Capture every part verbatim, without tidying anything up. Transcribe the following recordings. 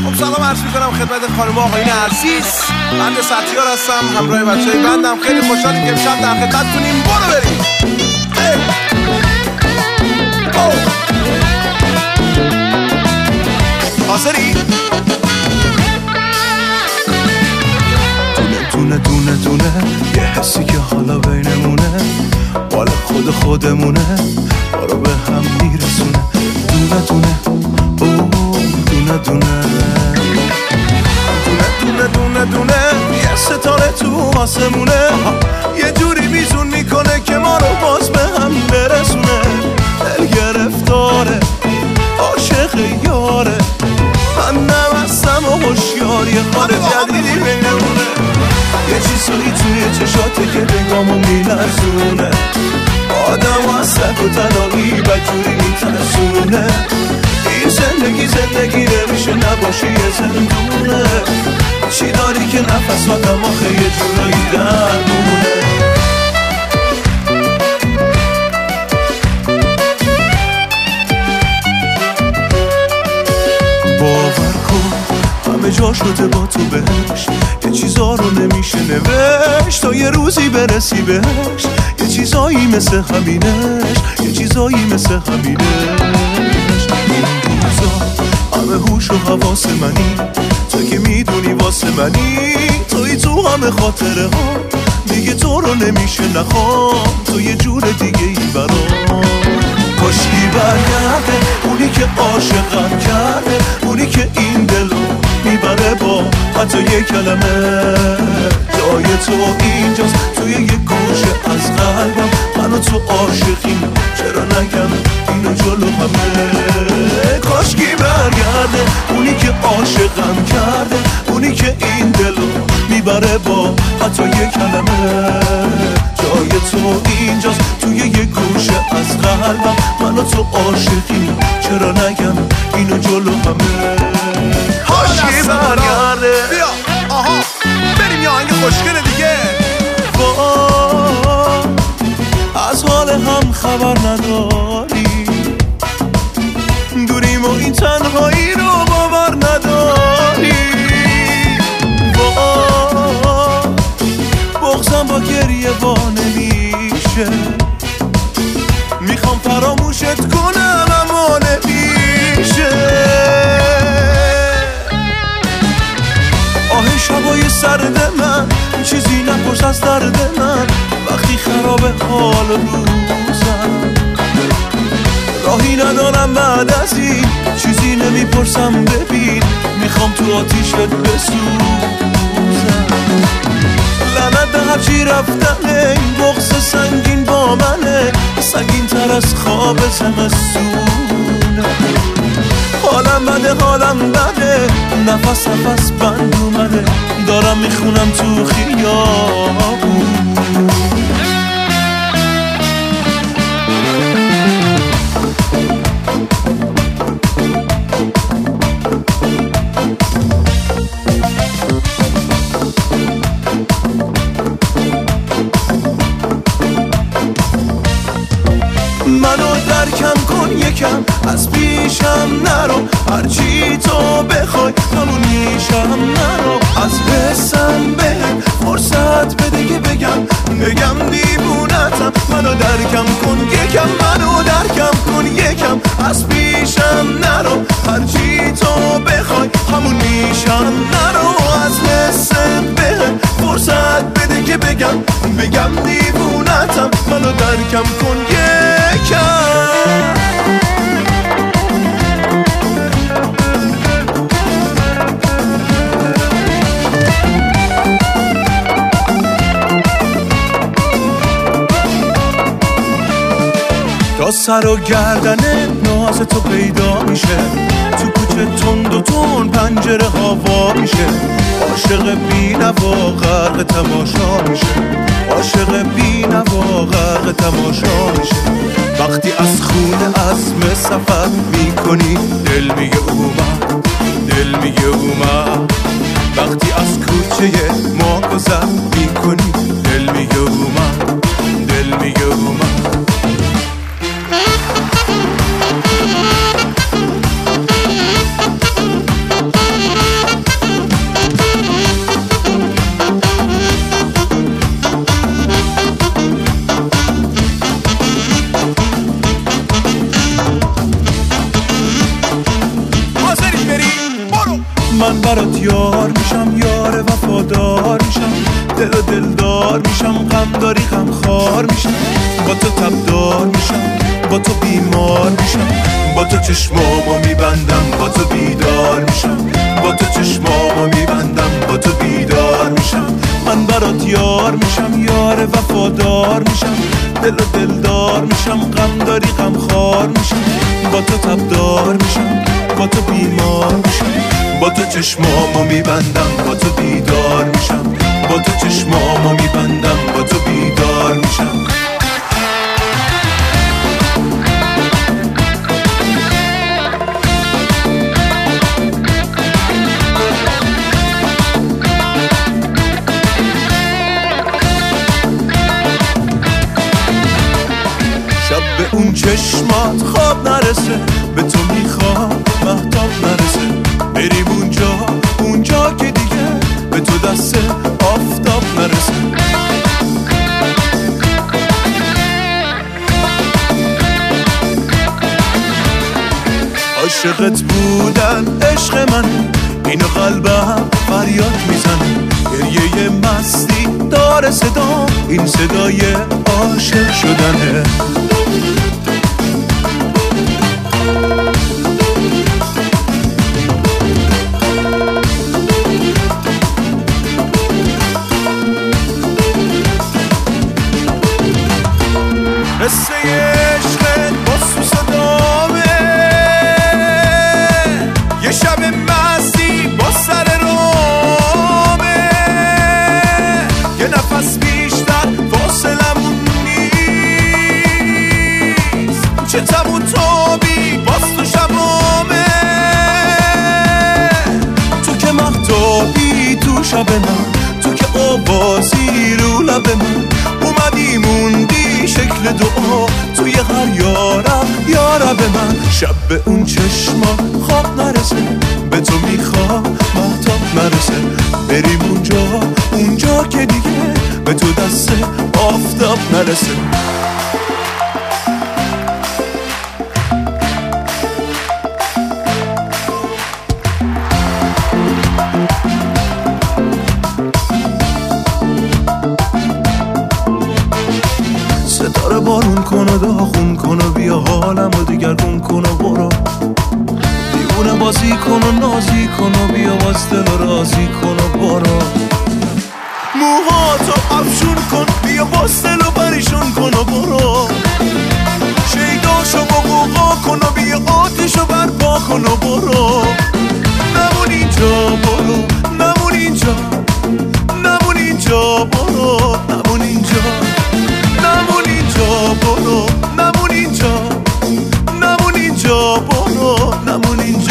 سلام عرض میکنم خدمت خانم آقایون عزیز. بنده ستیار هستم، همراه بچه های بندم. خیلی خوشحالیم که امشب در خدمتتونیم. برو بریم. حاضری؟ دونه دونه دونه یه حسی که حالا بینمونه، مال خود خودمونه، ما رو به هم میرسونه. دونه دونه اوه دونه دونه دونه دونه دونه یه ستاره تو آسمونه، یه جوری میزون میکنه که ما رو باز به هم برسونه. دل گرفتاره عاشق یاره، من نمستم و هوشیار، یه خار جدیدی بینمونه. یه چیزایی توی چشاته که بگامو میلرزونه، آدم از سک و تنهایی بدجوری میترسونه. این زندگی زندگی نمیشه نباشه یه زندونه، چی داری که نفس آدم آخه یه جورایی درمونه. باور کن همه جا شده با تو بهش، یه چیزا رو نمیشه نوشت تا یه روزی برسی بهش. یه چیزایی مثل همینش، یه چیزایی مثل همینش. این روزا همه هوش و حواس منی، تو که میدونی واسه منی، توی تو همه خاطره ها. دیگه تو رو نمیشه نخوام، تو یه جور دیگه ای برام. کاشکی برگرده اونی که عاشقم کرده، اونی که این دلو میبره با حتی یه کلمه. جای تو اینجاست توی یه گوشه از قلبم، منو تو عاشقیم چرا نگم اینو جلو همه. کاشکی برگرده اونی که عاشقم کرده، اونی که این دلو میبره با حتی یه کلمه. جای تو اینجاست توی یه گوشه از قلبم، منو تو عاشقیم چرا نگم اینو جلو همه. کاشکی برگرده. بیا آها بریم یه آهنگ خوشگله دیگه. از حال هم خبر نداری، دوریم و این تنهایی رو باور نداری. بغضم با گریه با نمیشه، میخوام فراموشت کنم اما نمیشه. آه شبای سرد من چیزی نپرس از درد من، وقتی خراب حال روزم راهی ندارم بعد از این، چیزی نمیپرسم ببین، میخوام تو آتیشت بسوزم. لعنت به هرچی رفتنه، این بغض سنگین با منه، سنگین تر از خواب زمستونه. حالم بده حالم بده، نفس نفس بند اومده، دارم میخونم تو خیابون. منو درکم کن یکم، از پیشم نرو، هرچی تو بخوای همون میشم. نرو از حسم بهم فرصت بده که بگم بگم دیوونتم. منو درکم کن یکم، منو درکم کن یکم، از پیشم نرو، هرچی تو بخوای همون میشم. نرو از حسم بهم فرصت بده که بگم بگم دیوونتم. منو درکم کن یکم. تا سر و گردن ناز تو پیدا میشه، تو کوچه تند و تون پنجره هوا میشه. عاشق بی نوا غرق تماشا میشه، عاشق بی نوا غرق تماشا میشه. وقتی از خونه عزم سفر میکنی، دل میگه اومد، دل میگه اومد. وقتی از کوچه ما گذر میکنی، دل میگه اومد، دل میگه اومد. برات یار میشم، یار وفادار میشم، دل و دلدار میشم، غم داری غم خار میشم، با تو تبدار میشم، با تو بیمار میشم، با تو چشمامو میبندم، با تو بیدار میشم، با تو چشمامو میبندم، با تو بیدار میشم. من برات یار میشم، یار وفادار میشم، دل و دلدار میشم، غم داری غم خار میشم، با تو تبدار میشم، با تو بیمار میشم، با تو چشمامو میبندم، با تو بیدار میشم، با تو چشمامو میبندم، با تو بیدار میشم. شب به اون چشمات خواب نرسه، به تو میخوام مهتاب نرسه، بریم اونجا اونجا که دیگه به تو دست آفتاب نرسه. عاشقت بودن عشق من، اینو قلبم فریاد میزنه، گریه مستی داره صدا، این صدای عاشق شدنه. قصه عشقت با سوس دامه، یه شب مستی با سر رامه، یه نفس بیشتر فاصلمون نیست، چه تمون تابی باز تو شبامه، تو که مهتابی تو شب من، تو که آوازی رو لب من، اومدی موندی شکل دعا توی هر یارم یارم من. شب به اون چشما خواب نرسه، به تو میخوام مهتاب نرسه، بریم اونجا اونجا که دیگه به تو دست آفتاب نرسه. ستاره بارون کن و داغون کن و بیا حالم و دیگرگون کن و برو، دیوونه بازی کن و نازی کن و بیا باز دل و رازی کن و برو، موهاتو افشون کن بیا باز دل و پریشون کن و برو، شیداشو بقوقا کن و بیا آتشو برپا کن و برو، نمون اینجا برو، نمون اینجا، نمون اینجا برو، نمون اینجا، نمون اینجا برو، نمون اینجا، نمون اینجا برو، نمون اینجا.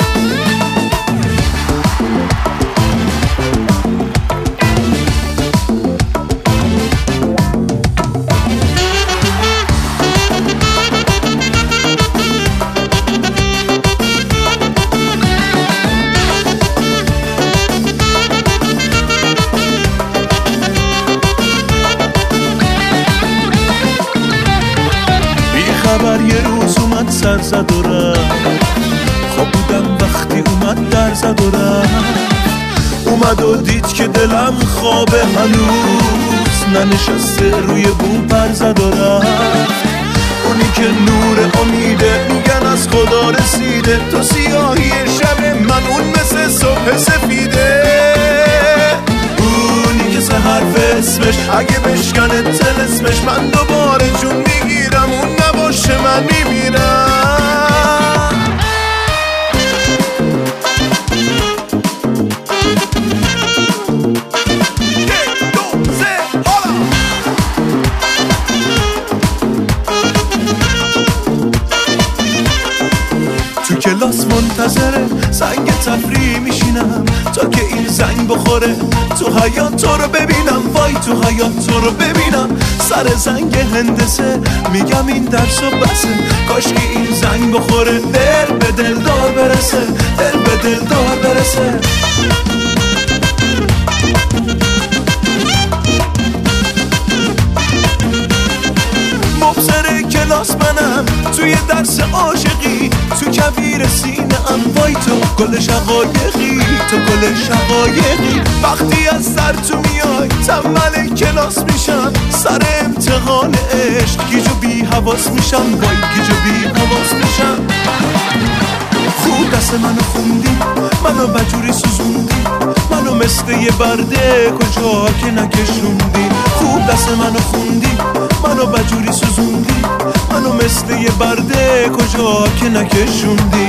خبر یه روز اومد سر زد و رفت، خواب بودم وقتی اومد در زد و رفت، اومد و دید که دلم خوابه هنوز، ننشسته روی بوم پر زد و رفت، اونی که نور امیده میگن از خدا رسیده، تو سیاهی شب من اون مثل صبح سفیده، اونی که سحر اسمش اگه بشکنه تلسمش، من دوباره جون میگیرم اون نباشه من میمیرم. تو کلاس منتظره زنگ تفریح میشینم تا که این زنگ بخوره، تو حیات تو رو ببینم، وای تو حیات تو رو ببینم، سر زنگ هندسه میگم این درس و بسه، کاش که این زنگ بخوره دل به دلدار برسه، دل به دلدار برسه. مبصر کلاس منم، تو توی درس عاشقی، تو کویر سینه ام وای تو گل شقایقی، تو گل شقایقی. وقتی از سر تو میای تنبل کلاس میشم، سر امتحان عشق گیج و بی حواس میشم، وای گیج و بی حواس میشم. خوب دست منو خوندی، منو بجوری سوزوندی، منو مثل یه برده کجا که نکشوندی. خوب دست منو خوندی، منو بجوری سوزوندی، منو مثل یه برده کجا که نکشوندی.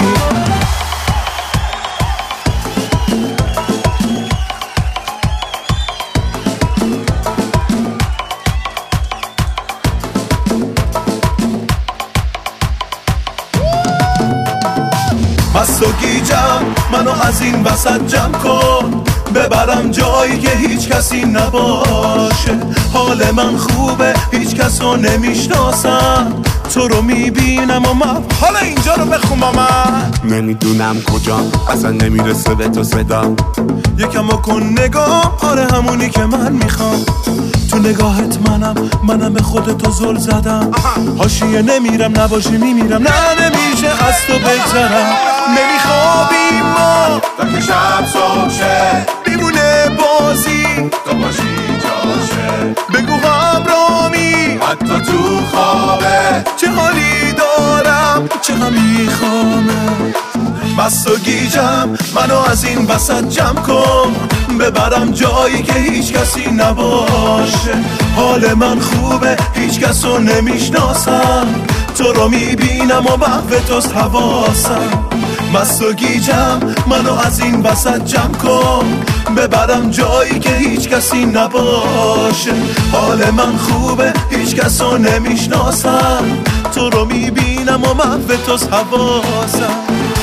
مست و گیجم منو از این وسط جمع کن، ببرم جایی که هیچ کسی نباشه. حال من خوبه هیچ کسو نمیشناسم، تو رو میبینم و من حالا اینجا رو بخون با من. نمیدونم کجام اصلا نمیرسه به تو صدام، یکم کن نگاه، آره همونی که من میخوام. تو نگاهت منم، منم به خودتو زل زدم. حاشیه نمیرم نباشی میمیرم، نه نمیشه از تو بگذرم. نمیخوابیم ما تا که شب صبح شه، میمونه بازی تو باشی جاشه. بگو همرامی حتی تو خوابه، چه حالی دارم چه غم میخوامه. مست و گیجم منو از این وسط جمع کن، ببرم جایی که هیچ کسی نباشه. حال من خوبه هیچ کسو نمیشناسم، تو رو میبینم و محو توست حواسم. مست و گیجم منو از این وسط جمع کن، ببرم جایی که هیچ کسی نباشه. حال من خوبه هیچ کسو نمیشناسم، تو رو میبینم و محو توست حواسم.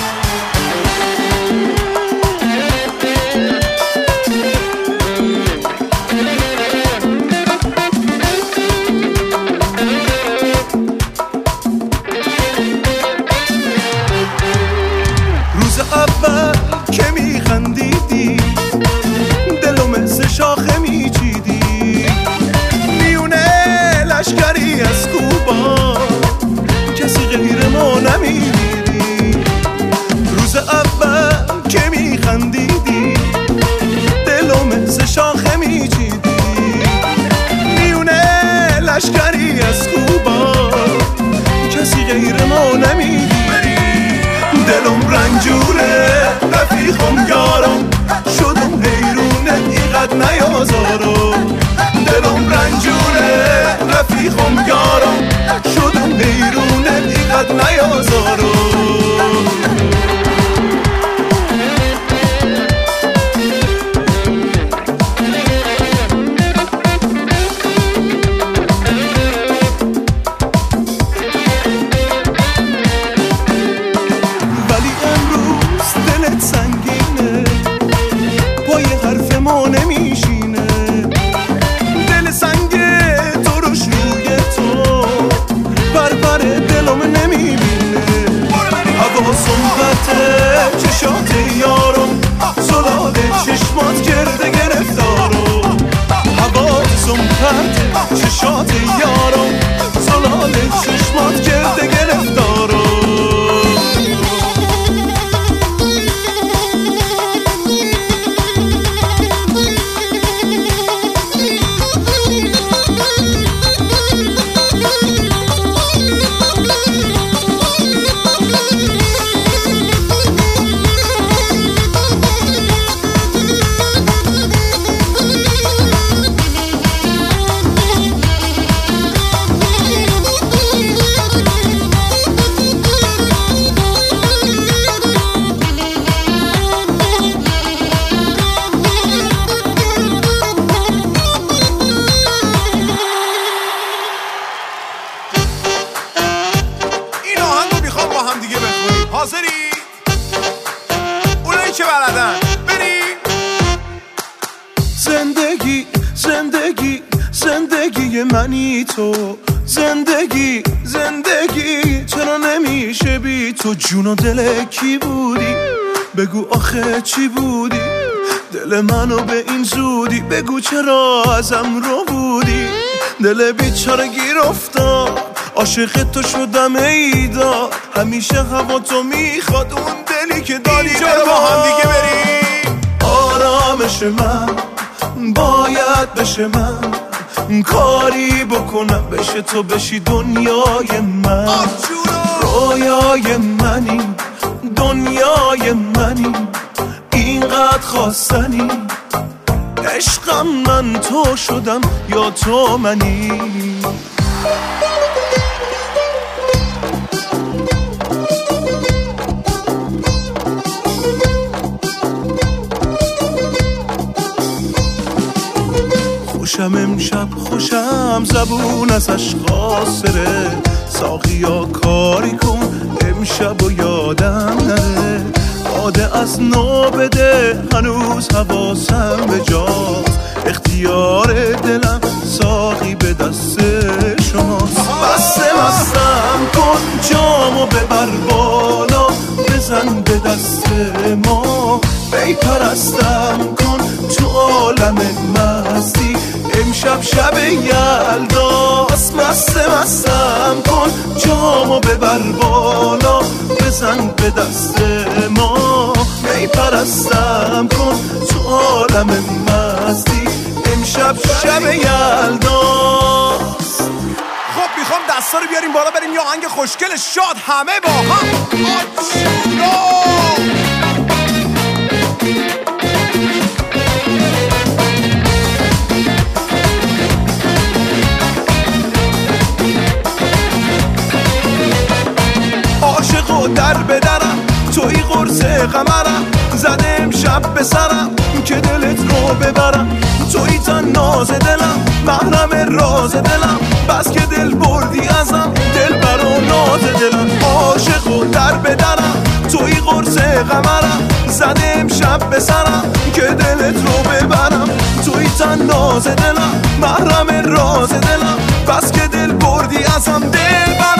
اول که میخندیدی دلو مثل شاخه میچیدی، میونه لشکری از کوبا کسی غیر ما نمیدیدی. روز اول که میخندیدی دلو مثل شاخه میچیدی، میونه لشکری از کوبا کسی غیر ما نمیدیدی. دلم رنجوره رفیقم یارم، شدم حیرونه اینقدر نیازارم. دلم رنجوره رفیقم یارم، شدم حیرونه اینقدر نیازارم. چشات یارم زلال چشمات کرده گرفتارم، حواسم پرت چشات یارم زلال چشمات کرده گرفتارم. حاضری؟ اونایی که بلدن بریم. زندگی زندگی زندگی منی تو، زندگی زندگی چرا نمیشه بی تو. جون و دل کی بودی بگو آخه چی بودی، دل منو به این زودی بگو چرا ازم رو بودی. دل بیچاره گیر افتاد عاشق تو شدم ایدا، همیشه هوا تو میخواد، اون دلی که داری اینجا با هم دیگه بریم. آرامش من باید بشه، من کاری بکنم بشه تو بشی دنیای من. رویای منی، دنیای منی، اینقدر خواستنی، عشقم من تو شدم یا تو منی. خوشم امشب خوشم، زبون ازش خاسره، ساقیا کاری کن امشب و یادم نره، باده از نو بده هنوز حواسم به جاست، اختیار دلم ساقی به دست شماست. بسته مستم کن جامو ببر بالا، بزن به دست ما، بی پرستم کن تو عالم مستی، امشب شب یلداست. مسته مستم کن جامو ببر بالا، بزن به دست ما، می پرستم کن تو عالم مستی، امشب شب یلداست. خب میخوام دستا رو بیاریم بالا، بریم یا آهنگ خوشگل شاد همه با هم. عاشق و در بدرم، توی قرص قمرم، زده امشب به سرم که دلت رو ببرم، توی تن ناز دلم، محرم راز دلم، بس که دل بردی ازم، دل برا ناز دلم. عاشق و در بدرم، توی قرص قمرم، زده امشب به سرم که دلت رو ببرم، توی تن ناز دلم، محرم راز دلم، بس که دل بردی ازم، دل برا